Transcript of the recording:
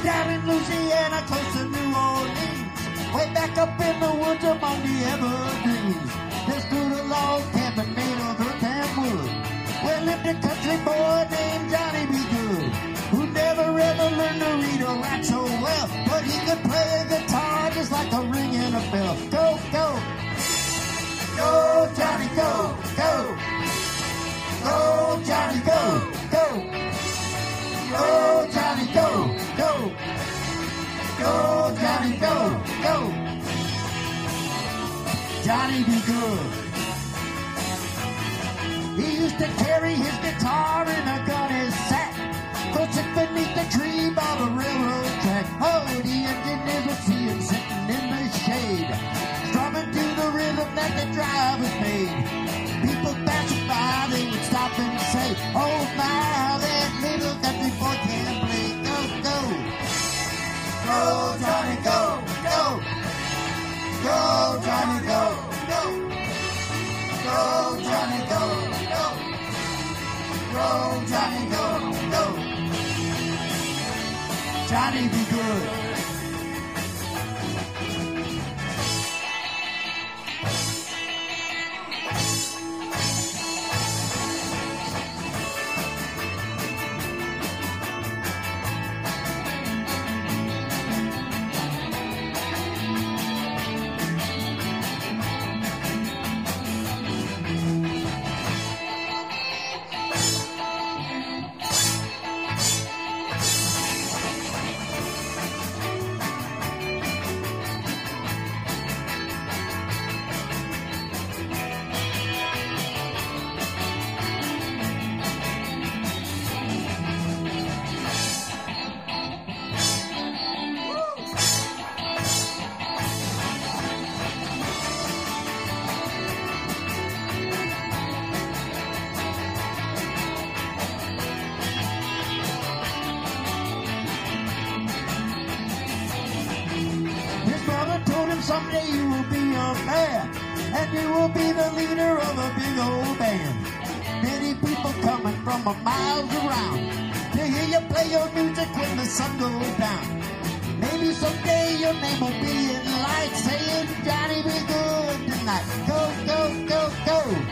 down in Louisiana, close to New Orleans, way back up in the woods among the evergreens. There stood a log cabin made of earth and wood, where lived a country boy named Johnny B. Good, who never ever learned to read or write so well, but he could play a guitar just like a ring in a bell. Go, go, go, Johnny, go, go, go, Johnny, go, go, go, Johnny, go, go, go, Johnny, go, go, Johnny be good. He used to carry his guitar in a gunny sack, go sit beneath the tree by the railroad track. Oh, the engineers would see him sitting in the shade, strumming to the rhythm that the drivers made. People passing by, they would stop and say, oh my, that little country boy can play. Go, go, go, Johnny, go, go, go, Johnny, go, go, go, Johnny, go, go, go, Johnny, go, go, Johnny be good. Someday you will be a man, and you will be the leader of a big old band. Many people coming from a miles around to hear you play your music when the sun goes down. Maybe someday your name will be in lights saying, Johnny be good tonight. Go, go, go, go.